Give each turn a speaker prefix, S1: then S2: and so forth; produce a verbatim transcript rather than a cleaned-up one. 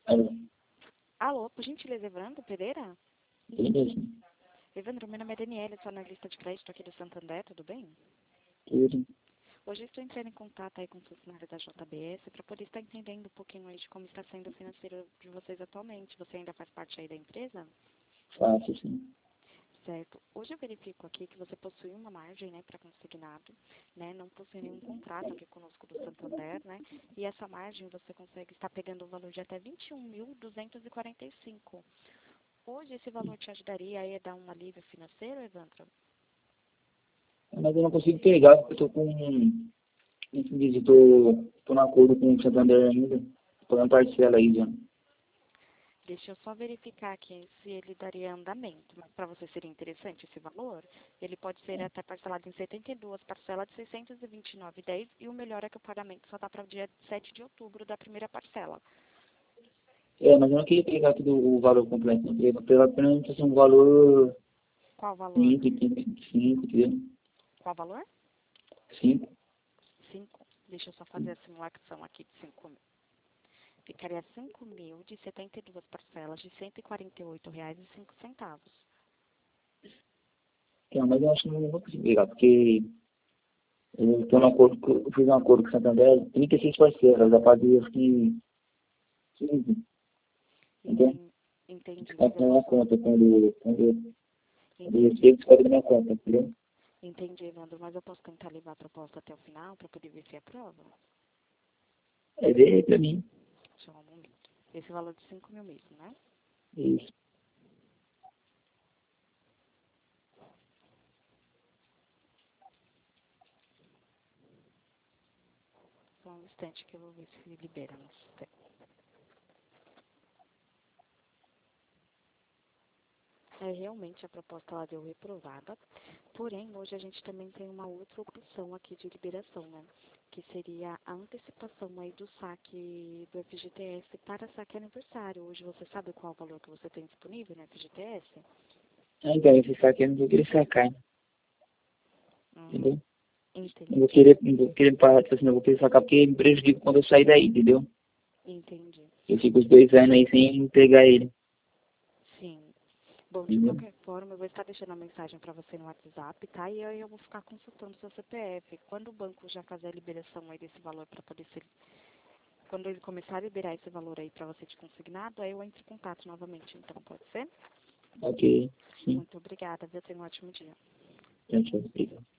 S1: Alô,
S2: Alô, por gentileza, Evandro Pereira?
S1: ele mesmo.
S2: Evandro, meu nome é Daniela, sou analista de crédito aqui do Santander, tudo bem?
S1: Tudo.
S2: Hoje eu estou entrando em contato aí com o funcionário da J B S para poder estar entendendo um pouquinho aí de como está sendo o financeiro de vocês atualmente. Você ainda faz parte aí da empresa?
S1: Fácil, sim.
S2: Certo. Hoje eu verifico aqui que você possui uma margem, né, para consignado, né, não possui nenhum contrato aqui conosco do Santander, né, e essa margem você consegue estar pegando o valor de até vinte e um mil duzentos e quarenta e cinco. Hoje esse valor te ajudaria aí a dar um alívio financeiro, Evandro?
S1: Mas eu não consigo pegar, porque eu tô com. Como se diz, eu tô, tô no acordo com o Santander ainda. Tô na parcela aí já.
S2: Deixa eu só verificar aqui se ele daria andamento. Mas para você seria interessante esse valor? Ele pode ser até parcelado em setenta e duas parcelas de seiscentos e vinte e nove reais e dez centavos e o melhor é que o pagamento só dá para o dia sete de outubro da primeira parcela.
S1: É, mas eu não queria pegar tudo o valor completo. Eu queria pegar apenas assim, um valor
S2: Qual valor?
S1: cinco, cinco, entendeu?
S2: Qual valor?
S1: cinco.
S2: cinco. Deixa eu só fazer a simulação aqui de cinco mil. Ficaria cinco mil de setenta e duas parcelas de cento e quarenta e oito reais e cinco centavos.
S1: É, mas eu acho que não vou conseguir pegar, porque eu tô no acordo, com- eu fiz um acordo com o Santander, trinta e seis parcelas, eu paguei acho que quinze. Então,
S2: Enten- Entendi,
S1: ficar
S2: mas eu
S1: com a
S2: posso.
S1: conta quando, quando, quando eu
S2: Entendi.
S1: recebo, desconto da minha conta, entendeu?
S2: Entendi, Evandro, mas eu posso tentar levar a proposta até o final para poder ver se aprova?
S1: É ver pra mim.
S2: Só um momento. Esse valor de cinco mil mesmo, né?
S1: Isso.
S2: Só um instante que eu vou ver se libera no sistema. É, realmente a proposta ela deu reprovada, porém hoje a gente também tem uma outra opção aqui de liberação, né? Que seria a antecipação aí do saque do F G T S para saque aniversário. Hoje você sabe qual o valor que você tem disponível no F G T S?
S1: Ah, então, esse saque eu não vou querer sacar, né?
S2: Uhum,
S1: Entendeu? Não vou
S2: entendi,
S1: querer, não vou querer parar, tipo assim, não vou querer sacar porque me prejudica quando eu sair daí, entendeu?
S2: entendi.
S1: Eu fico os dois anos aí sem pegar ele,
S2: Sim. Bom, de
S1: entendeu?
S2: qualquer forma, eu vou estar deixando a mensagem para você no WhatsApp, tá? E aí eu vou ficar consultando seu C P F. Quando o banco já fazer a liberação aí desse valor para poder ser... Quando ele começar a liberar esse valor aí para você de consignado, aí eu entro em contato novamente. Então, pode ser?
S1: Ok, sim.
S2: Muito obrigada, viu? Tenha um ótimo dia.
S1: Tchau, tchau. Obrigado.